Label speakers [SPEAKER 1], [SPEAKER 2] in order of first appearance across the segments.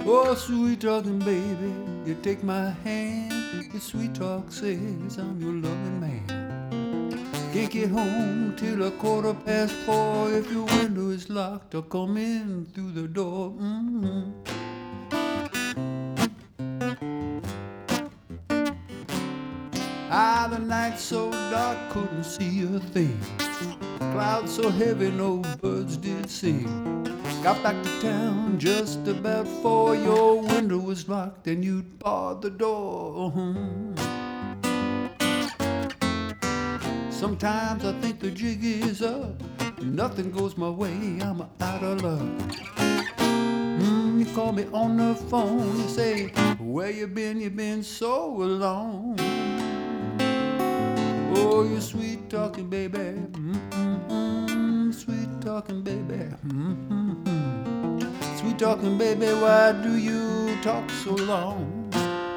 [SPEAKER 1] Oh, sweet talking baby, you take my hand. Your sweet talk says I'm your loving man. Can't get home till 4:15 if your window is locked. I'll come in through the door. Ah, the night so dark, couldn't see a thing. Clouds so heavy, no birds did sing. Got back to town just about 4. Your window was locked and you'd barred the door. Sometimes I think the jig is up. Nothing goes my way, I'm out of luck. You call me on the phone, you say, where you been? You been so long. Oh, you sweet talking baby, sweet talking baby, sweet talking baby, why do you talk so long?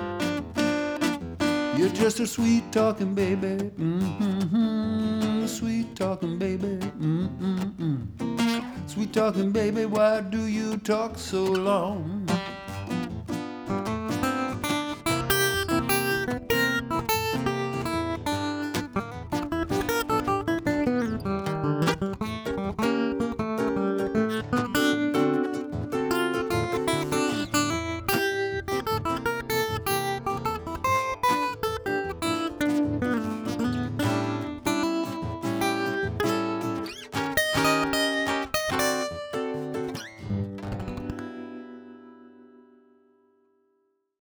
[SPEAKER 1] You're just a sweet talking baby, sweet talking baby, sweet talking baby, why do you talk so long?